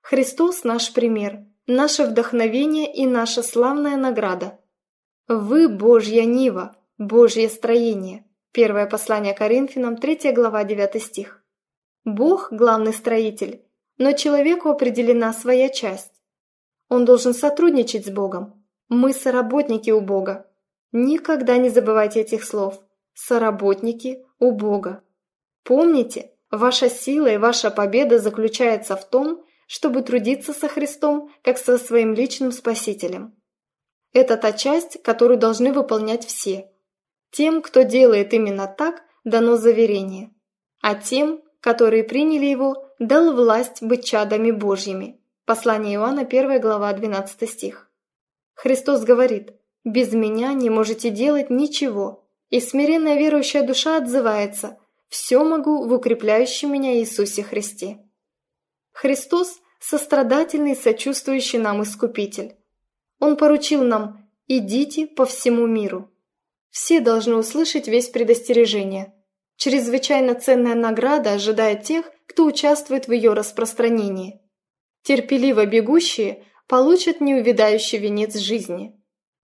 Христос – наш пример, наше вдохновение и наша славная награда. Вы – Божья нива, Божье строение. Первое послание Коринфянам, 3 глава, 9 стих. Бог – главный строитель, но человеку определена своя часть. Он должен сотрудничать с Богом. Мы соработники у Бога. Никогда не забывайте этих слов. Соработники у Бога. Помните, ваша сила и ваша победа заключается в том, чтобы трудиться со Христом, как со своим личным Спасителем. Это та часть, которую должны выполнять все. Тем, кто делает именно так, дано заверение. А тем, которые приняли его, дал власть быть чадами Божьими. Послание Иоанна, 1 глава, 12 стих. Христос говорит: «Без меня не можете делать ничего». И смиренная верующая душа отзывается: «Все могу в укрепляющем меня Иисусе Христе». Христос – сострадательный, сочувствующий нам Искупитель. Он поручил нам: «Идите по всему миру». Все должны услышать весть предостережения. Чрезвычайно ценная награда ожидает тех, кто участвует в ее распространении. Терпеливо бегущие получат неувядающий венец жизни.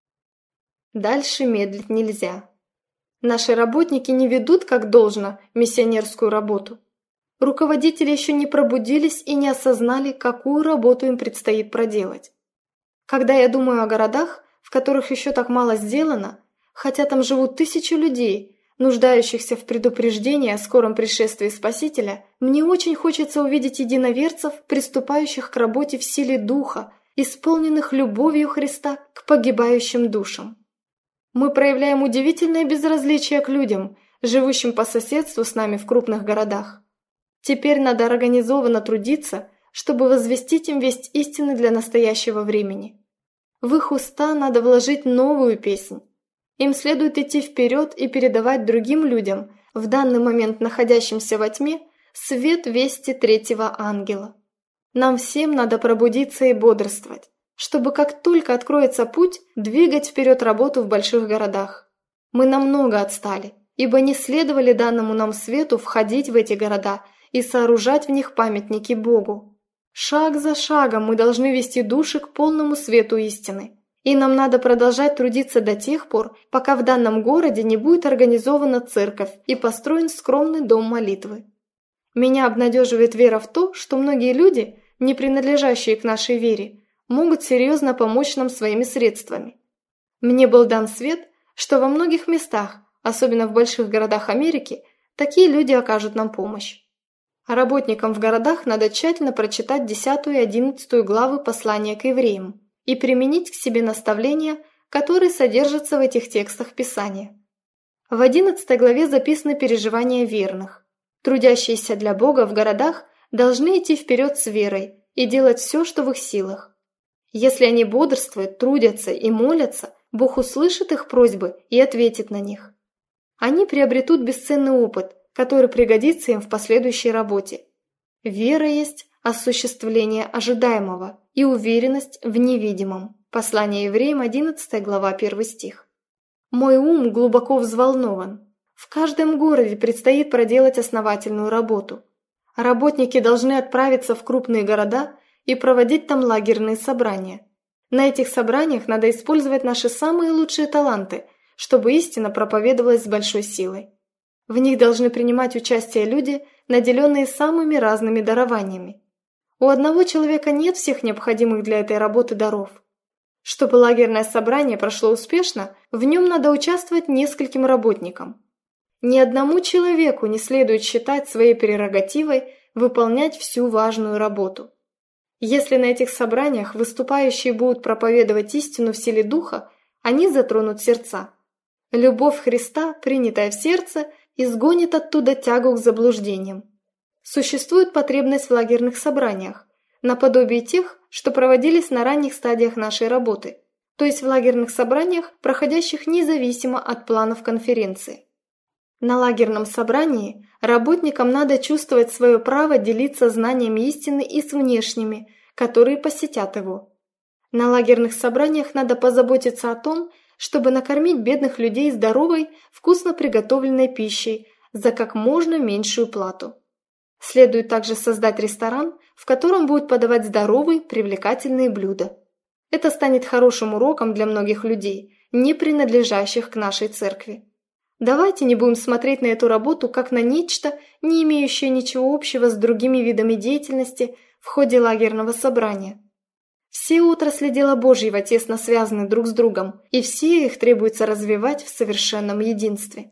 Дальше медлить нельзя. Наши работники не ведут, как должно, миссионерскую работу. Руководители еще не пробудились и не осознали, какую работу им предстоит проделать. Когда я думаю о городах, в которых еще так мало сделано, хотя там живут тысячи людей, нуждающихся в предупреждении о скором пришествии Спасителя, мне очень хочется увидеть единоверцев, приступающих к работе в силе Духа, исполненных любовью Христа к погибающим душам. Мы проявляем удивительное безразличие к людям, живущим по соседству с нами в крупных городах. Теперь надо организованно трудиться, чтобы возвестить им весть истины для настоящего времени. В их уста надо вложить новую песнь. Им следует идти вперед и передавать другим людям, в данный момент находящимся во тьме, свет вести третьего ангела. Нам всем надо пробудиться и бодрствовать, чтобы как только откроется путь, двигать вперед работу в больших городах. Мы намного отстали, ибо не следовали данному нам свету входить в эти города и сооружать в них памятники Богу. Шаг за шагом мы должны вести души к полному свету истины. И нам надо продолжать трудиться до тех пор, пока в данном городе не будет организована церковь и построен скромный дом молитвы. Меня обнадеживает вера в то, что многие люди, не принадлежащие к нашей вере, могут серьезно помочь нам своими средствами. Мне был дан свет, что во многих местах, особенно в больших городах Америки, такие люди окажут нам помощь. А работникам в городах надо тщательно прочитать 10 и 11 главы послания к евреям и применить к себе наставления, которые содержатся в этих текстах Писания. В 11 главе записаны переживания верных. Трудящиеся для Бога в городах должны идти вперед с верой и делать все, что в их силах. Если они бодрствуют, трудятся и молятся, Бог услышит их просьбы и ответит на них. Они приобретут бесценный опыт, который пригодится им в последующей работе. Вера есть осуществление ожидаемого и уверенность в невидимом. Послание евреям, 11 глава, 1 стих. Мой ум глубоко взволнован. В каждом городе предстоит проделать основательную работу. Работники должны отправиться в крупные города и проводить там лагерные собрания. На этих собраниях надо использовать наши самые лучшие таланты, чтобы истина проповедовалась с большой силой. В них должны принимать участие люди, наделенные самыми разными дарованиями. У одного человека нет всех необходимых для этой работы даров. Чтобы лагерное собрание прошло успешно, в нем надо участвовать нескольким работникам. Ни одному человеку не следует считать своей прерогативой выполнять всю важную работу. Если на этих собраниях выступающие будут проповедовать истину в силе Духа, они затронут сердца. Любовь Христа, принятая в сердце, изгонит оттуда тягу к заблуждениям. Существует потребность в лагерных собраниях, наподобие тех, что проводились на ранних стадиях нашей работы, то есть в лагерных собраниях, проходящих независимо от планов конференции. На лагерном собрании работникам надо чувствовать свое право делиться знаниями истины и с внешними, которые посетят его. На лагерных собраниях надо позаботиться о том, чтобы накормить бедных людей здоровой, вкусно приготовленной пищей за как можно меньшую плату. Следует также создать ресторан, в котором будут подавать здоровые, привлекательные блюда. Это станет хорошим уроком для многих людей, не принадлежащих к нашей церкви. Давайте не будем смотреть на эту работу как на нечто, не имеющее ничего общего с другими видами деятельности в ходе лагерного собрания. Все отрасли дела Божьего тесно связаны друг с другом, и все их требуется развивать в совершенном единстве.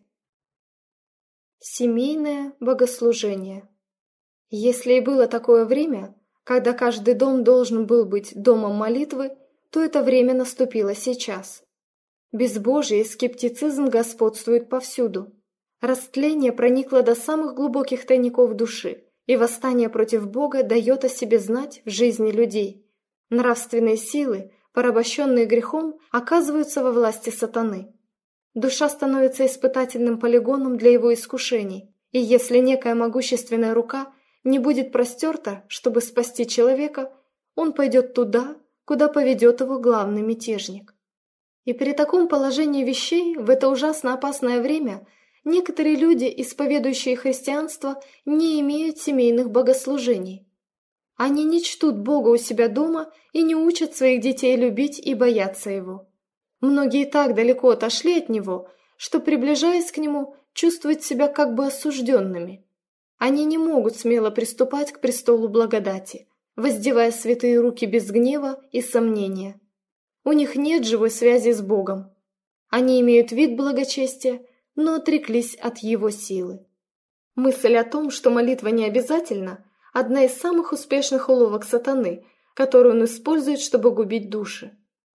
Семейное богослужение. Если и было такое время, когда каждый дом должен был быть домом молитвы, то это время наступило сейчас. Безбожие и скептицизм господствуют повсюду. Растление проникло до самых глубоких тайников души, и восстание против Бога дает о себе знать в жизни людей. Нравственные силы, порабощенные грехом, оказываются во власти сатаны. Душа становится испытательным полигоном для его искушений, и если некая могущественная рука не будет простерта, чтобы спасти человека, он пойдет туда, куда поведет его главный мятежник. И при таком положении вещей в это ужасно опасное время некоторые люди, исповедующие христианство, не имеют семейных богослужений. Они не чтут Бога у себя дома и не учат своих детей любить и бояться Его. Многие так далеко отошли от Него, что, приближаясь к Нему, чувствуют себя как бы осужденными. Они не могут смело приступать к престолу благодати, воздевая святые руки без гнева и сомнения. У них нет живой связи с Богом. Они имеют вид благочестия, но отреклись от Его силы. Мысль о том, что молитва не обязательна, одна из самых успешных уловок сатаны, которую он использует, чтобы губить души.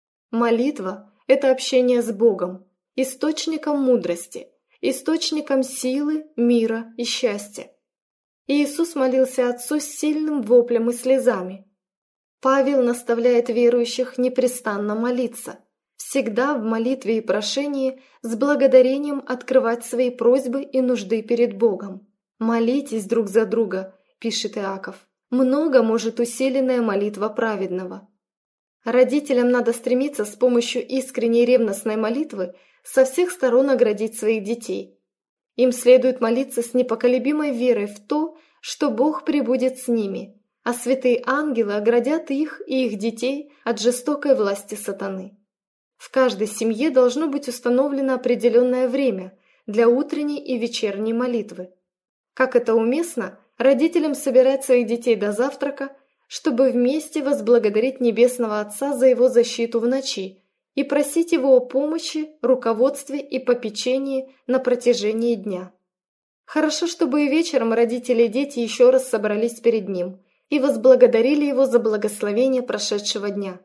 Молитва – это общение с Богом, источником мудрости, источником силы, мира и счастья. И Иисус молился Отцу с сильным воплем и слезами. Павел наставляет верующих непрестанно молиться, всегда в молитве и прошении с благодарением открывать свои просьбы и нужды перед Богом. «Молитесь друг за друга», – пишет Иаков, – «много может усиленная молитва праведного». Родителям надо стремиться с помощью искренней ревностной молитвы со всех сторон оградить своих детей. Им следует молиться с непоколебимой верой в то, что Бог пребудет с ними, а святые ангелы оградят их и их детей от жестокой власти сатаны. В каждой семье должно быть установлено определенное время для утренней и вечерней молитвы. Как это уместно, родителям собирать своих детей до завтрака, чтобы вместе возблагодарить Небесного Отца за Его защиту в ночи и просить Его о помощи, руководстве и попечении на протяжении дня. Хорошо, чтобы и вечером родители и дети еще раз собрались перед Ним и возблагодарили Его за благословение прошедшего дня.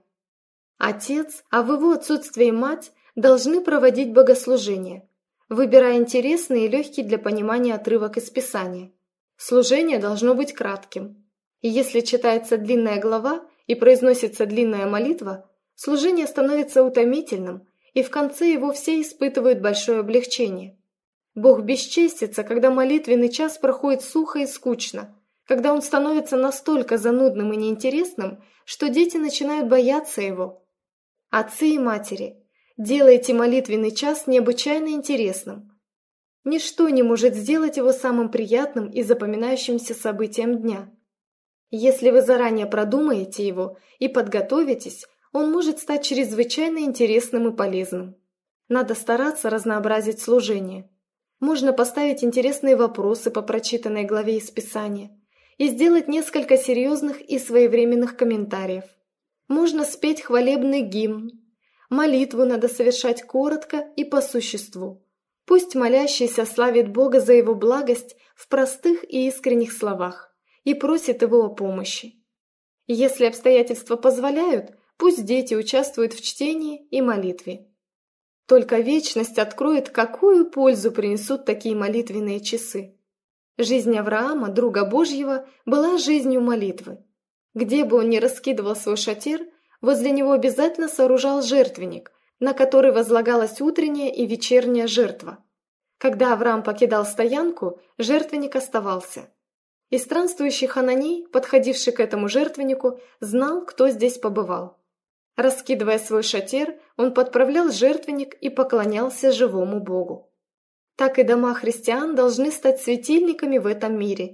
Отец, а в его отсутствие мать, должны проводить богослужение, выбирая интересный и легкий для понимания отрывок из Писания. Служение должно быть кратким. И если читается длинная глава и произносится длинная молитва, служение становится утомительным, и в конце его все испытывают большое облегчение. Бог бесчестится, когда молитвенный час проходит сухо и скучно, когда он становится настолько занудным и неинтересным, что дети начинают бояться его. Отцы и матери, делайте молитвенный час необычайно интересным. Ничто не может сделать его самым приятным и запоминающимся событием дня. Если вы заранее продумаете его и подготовитесь, он может стать чрезвычайно интересным и полезным. Надо стараться разнообразить служение. Можно поставить интересные вопросы по прочитанной главе из Писания и сделать несколько серьезных и своевременных комментариев. Можно спеть хвалебный гимн. Молитву надо совершать коротко и по существу. Пусть молящийся славит Бога за его благость в простых и искренних словах и просит его о помощи. Если обстоятельства позволяют, пусть дети участвуют в чтении и молитве. Только вечность откроет, какую пользу принесут такие молитвенные часы. Жизнь Авраама, друга Божьего, была жизнью молитвы. Где бы он ни раскидывал свой шатер, возле него обязательно сооружал жертвенник, на который возлагалась утренняя и вечерняя жертва. Когда Авраам покидал стоянку, жертвенник оставался. И странствующий хананей, подходивший к этому жертвеннику, знал, кто здесь побывал. Раскидывая свой шатер, он подправлял жертвенник и поклонялся живому Богу. Так и дома христиан должны стать светильниками в этом мире.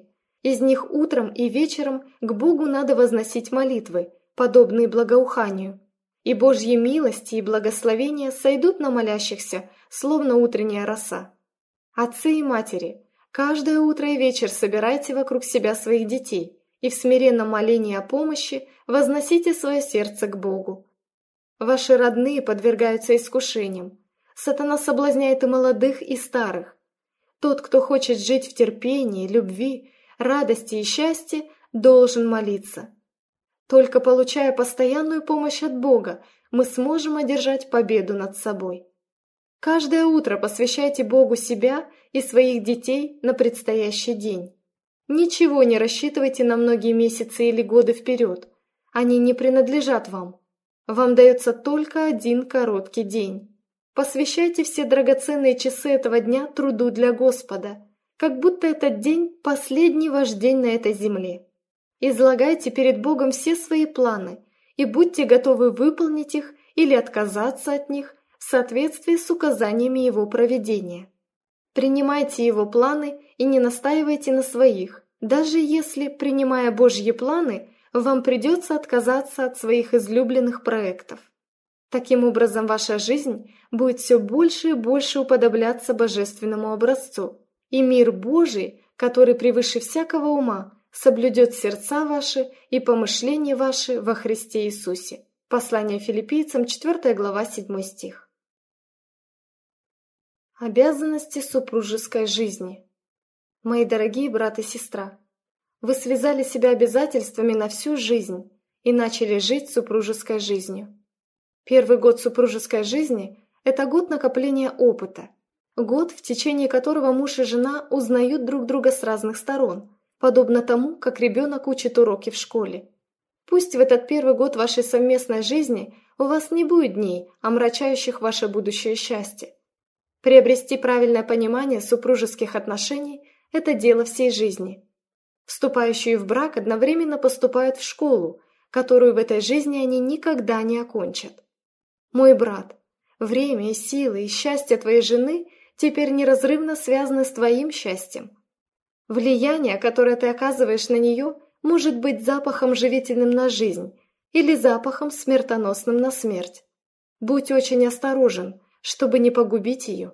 Из них утром и вечером к Богу надо возносить молитвы, подобные благоуханию, и Божьи милости и благословения сойдут на молящихся, словно утренняя роса. Отцы и матери, каждое утро и вечер собирайте вокруг себя своих детей и в смиренном молении о помощи возносите свое сердце к Богу. Ваши родные подвергаются искушениям. Сатана соблазняет и молодых, и старых. Тот, кто хочет жить в терпении, любви, радости и счастье, должен молиться. Только получая постоянную помощь от Бога, мы сможем одержать победу над собой. Каждое утро посвящайте Богу себя и своих детей на предстоящий день. Ничего не рассчитывайте на многие месяцы или годы вперед. Они не принадлежат вам. Вам дается только один короткий день. Посвящайте все драгоценные часы этого дня труду для Господа, как будто этот день – последний ваш день на этой земле. Излагайте перед Богом все свои планы и будьте готовы выполнить их или отказаться от них в соответствии с указаниями Его провидения. Принимайте Его планы и не настаивайте на своих, даже если, принимая Божьи планы, вам придется отказаться от своих излюбленных проектов. Таким образом, ваша жизнь будет все больше и больше уподобляться божественному образцу, и мир Божий, который превыше всякого ума, соблюдет сердца ваши и помышления ваши во Христе Иисусе. Послание Филиппийцам, 4 глава, 7 стих. Обязанности супружеской жизни. Мои дорогие брат и сестра, вы связали себя обязательствами на всю жизнь и начали жить супружеской жизнью. Первый год супружеской жизни – это год накопления опыта, год, в течение которого муж и жена узнают друг друга с разных сторон, подобно тому, как ребенок учит уроки в школе. Пусть в этот первый год вашей совместной жизни у вас не будет дней, омрачающих ваше будущее счастье. Приобрести правильное понимание супружеских отношений – это дело всей жизни. Вступающие в брак одновременно поступают в школу, которую в этой жизни они никогда не окончат. Мой брат, время и силы и счастье твоей жены теперь неразрывно связаны с твоим счастьем. Влияние, которое ты оказываешь на нее, может быть запахом живительным на жизнь или запахом смертоносным на смерть. Будь очень осторожен, чтобы не погубить ее.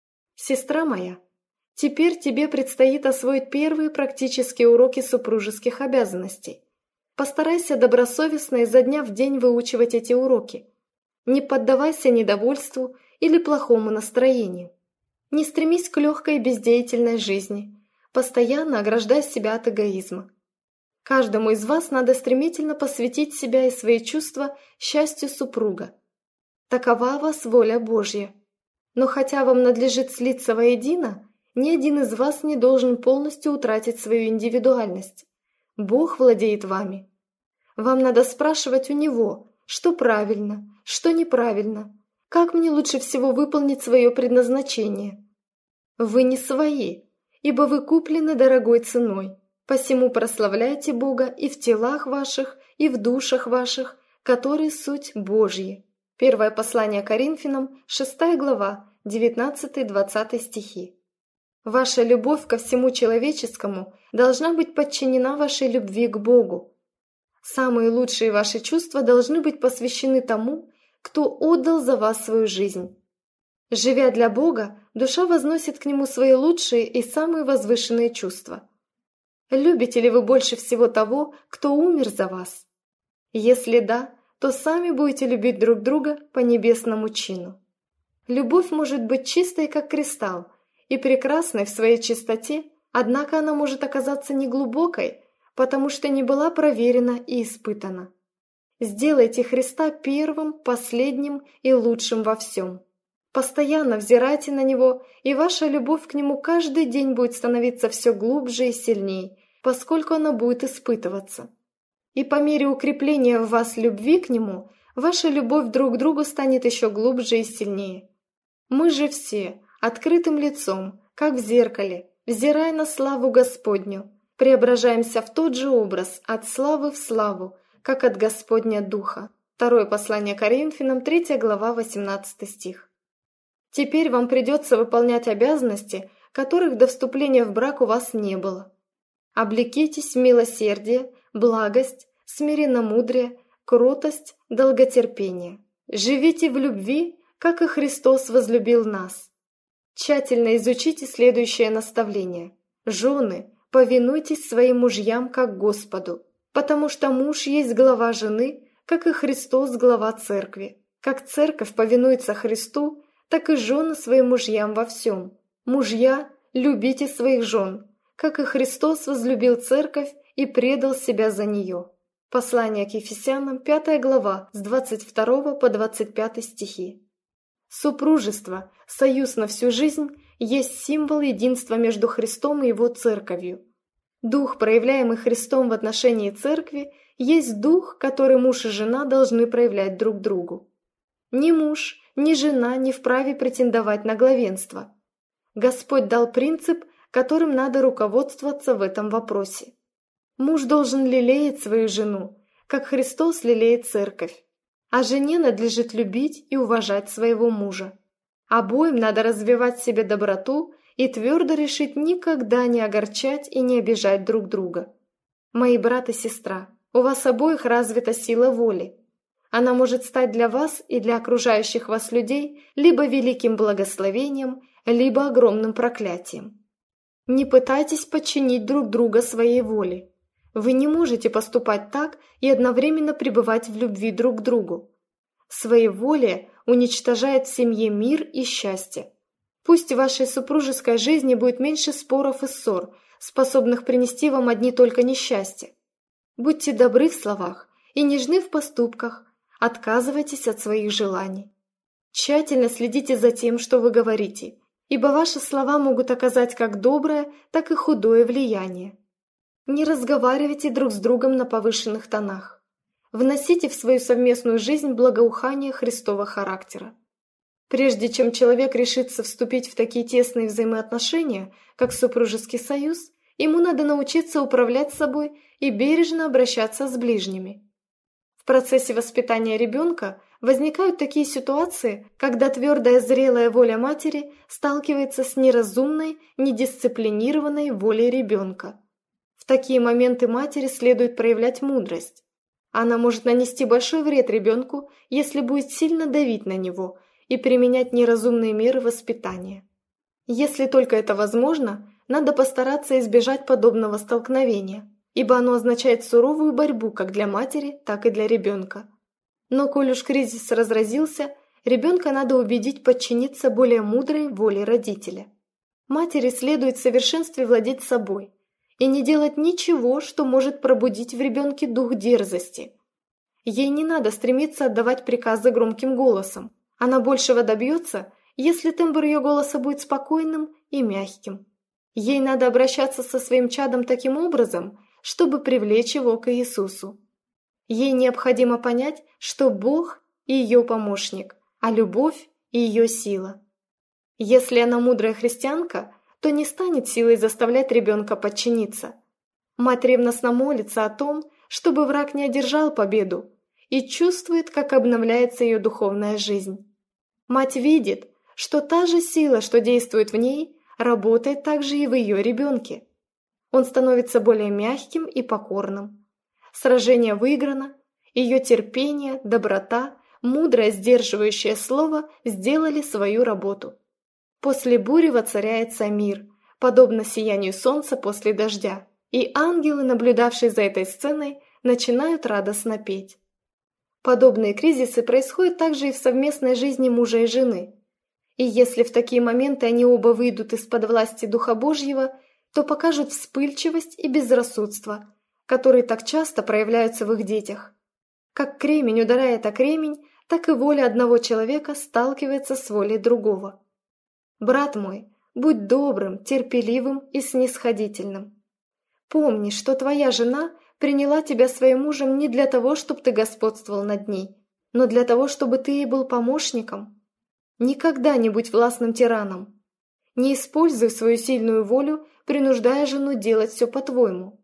Сестра моя, теперь тебе предстоит освоить первые практические уроки супружеских обязанностей. Постарайся добросовестно изо дня в день выучивать эти уроки. Не поддавайся недовольству или плохому настроению. Не стремись к легкой и бездеятельной жизни. Постоянно ограждай себя от эгоизма. Каждому из вас надо стремительно посвятить себя и свои чувства счастью супруга. Такова у вас воля Божья. Но хотя вам надлежит слиться воедино, ни один из вас не должен полностью утратить свою индивидуальность. Бог владеет вами. Вам надо спрашивать у Него, что правильно, что неправильно, как мне лучше всего выполнить свое предназначение. Вы не свои, ибо вы куплены дорогой ценой, посему прославляйте Бога и в телах ваших, и в душах ваших, которые суть Божьи. Первое послание Коринфянам, 6 глава, 19-20 стихи. Ваша любовь ко всему человеческому должна быть подчинена вашей любви к Богу. Самые лучшие ваши чувства должны быть посвящены тому, кто отдал за вас свою жизнь. Живя для Бога, душа возносит к Нему свои лучшие и самые возвышенные чувства. Любите ли вы больше всего того, кто умер за вас? Если да, то сами будете любить друг друга по небесному чину. Любовь может быть чистой, как кристалл, и прекрасной в своей чистоте, однако она может оказаться неглубокой, потому что не была проверена и испытана. Сделайте Христа первым, последним и лучшим во всем. Постоянно взирайте на Него, и ваша любовь к Нему каждый день будет становиться все глубже и сильней, поскольку она будет испытываться. И по мере укрепления в вас любви к Нему, ваша любовь друг к другу станет еще глубже и сильнее. Мы же все, открытым лицом, как в зеркале, взирая на славу Господню, преображаемся в тот же образ от славы в славу, как от Господня Духа. Второе послание Коринфянам, 3 глава, 18 стих. Теперь вам придется выполнять обязанности, которых до вступления в брак у вас не было. Облекитесь в милосердие, благость, смиренномудрие, кротость, долготерпение. Живите в любви, как и Христос возлюбил нас. Тщательно изучите следующее наставление. Жены, повинуйтесь своим мужьям, как Господу, потому что муж есть глава жены, как и Христос глава церкви. Как церковь повинуется Христу, так и жены своим мужьям во всем. Мужья, любите своих жен, как и Христос возлюбил церковь и предал себя за нее. Послание к Ефесянам, 5 глава, с 22 по 25 стихи. Супружество, союз на всю жизнь, есть символ единства между Христом и Его церковью. Дух, проявляемый Христом в отношении церкви, есть дух, который муж и жена должны проявлять друг другу. Ни муж, ни жена не вправе претендовать на главенство. Господь дал принцип, которым надо руководствоваться в этом вопросе. Муж должен лелеять свою жену, как Христос лелеет церковь, а жене надлежит любить и уважать своего мужа. Обоим надо развивать в себе доброту и твердо решить никогда не огорчать и не обижать друг друга. Мои брат и сестра, у вас обоих развита сила воли. Она может стать для вас и для окружающих вас людей либо великим благословением, либо огромным проклятием. Не пытайтесь подчинить друг друга своей воле. Вы не можете поступать так и одновременно пребывать в любви друг к другу. Своеволие уничтожает в семье мир и счастье. Пусть в вашей супружеской жизни будет меньше споров и ссор, способных принести вам одни только несчастья. Будьте добры в словах и нежны в поступках, отказывайтесь от своих желаний. Тщательно следите за тем, что вы говорите, ибо ваши слова могут оказать как доброе, так и худое влияние. Не разговаривайте друг с другом на повышенных тонах. Вносите в свою совместную жизнь благоухание Христова характера. Прежде чем человек решится вступить в такие тесные взаимоотношения, как супружеский союз, ему надо научиться управлять собой и бережно обращаться с ближними. В процессе воспитания ребенка возникают такие ситуации, когда твердая зрелая воля матери сталкивается с неразумной, недисциплинированной волей ребенка. В такие моменты матери следует проявлять мудрость. Она может нанести большой вред ребенку, если будет сильно давить на него и применять неразумные меры воспитания. Если только это возможно, надо постараться избежать подобного столкновения, ибо оно означает суровую борьбу как для матери, так и для ребенка. Но коль уж кризис разразился, ребенка надо убедить подчиниться более мудрой воле родителя. Матери следует в совершенстве владеть собой и не делать ничего, что может пробудить в ребенке дух дерзости. Ей не надо стремиться отдавать приказы громким голосом. Она большего добьется, если тембр ее голоса будет спокойным и мягким. Ей надо обращаться со своим чадом таким образом, чтобы привлечь его к Иисусу. Ей необходимо понять, что Бог – ее помощник, а любовь – ее сила. Если она мудрая христианка, то не станет силой заставлять ребенка подчиниться. Мать ревностно молится о том, чтобы враг не одержал победу, и чувствует, как обновляется ее духовная жизнь. Мать видит, что та же сила, что действует в ней, работает также и в ее ребенке. Он становится более мягким и покорным. Сражение выиграно, ее терпение, доброта, мудрое сдерживающее слово сделали свою работу. После бури воцаряется мир, подобно сиянию солнца после дождя, и ангелы, наблюдавшие за этой сценой, начинают радостно петь. Подобные кризисы происходят также и в совместной жизни мужа и жены. И если в такие моменты они оба выйдут из-под власти Духа Божьего, то покажут вспыльчивость и безрассудство, которые так часто проявляются в их детях. Как кремень ударяет о кремень, так и воля одного человека сталкивается с волей другого. Брат мой, будь добрым, терпеливым и снисходительным. Помни, что твоя жена приняла тебя своим мужем не для того, чтобы ты господствовал над ней, но для того, чтобы ты ей был помощником. Никогда не будь властным тираном. Не используй свою сильную волю, принуждая жену делать все по-твоему.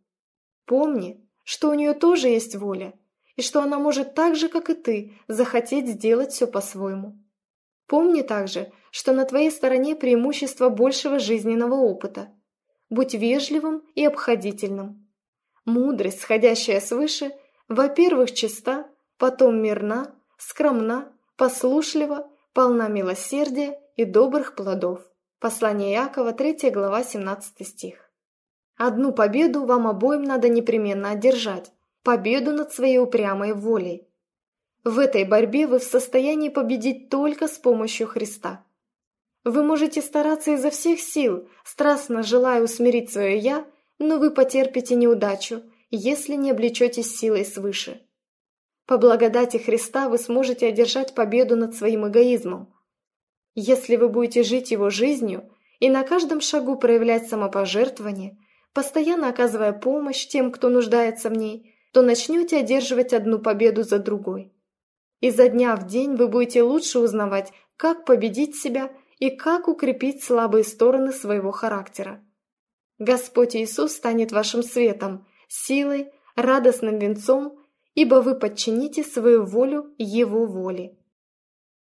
Помни, что у нее тоже есть воля, и что она может так же, как и ты, захотеть сделать все по-своему. Помни также, что на твоей стороне преимущество большего жизненного опыта. будь вежливым и обходительным. Мудрость, сходящая свыше, во-первых, чиста, потом мирна, скромна, послушлива, полна милосердия и добрых плодов. Послание Иакова, 3 глава, 17 стих. Одну победу вам обоим надо непременно одержать – победу над своей упрямой волей. В этой борьбе вы в состоянии победить только с помощью Христа. Вы можете стараться изо всех сил, страстно желая усмирить свое «я», но вы потерпите неудачу, если не облечетесь силой свыше. По благодати Христа вы сможете одержать победу над своим эгоизмом. Если вы будете жить его жизнью и на каждом шагу проявлять самопожертвование, постоянно оказывая помощь тем, кто нуждается в ней, то начнете одерживать одну победу за другой. Изо дня в день вы будете лучше узнавать, как победить себя и как укрепить слабые стороны своего характера. Господь Иисус станет вашим светом, силой, радостным венцом, ибо вы подчините свою волю Его воле.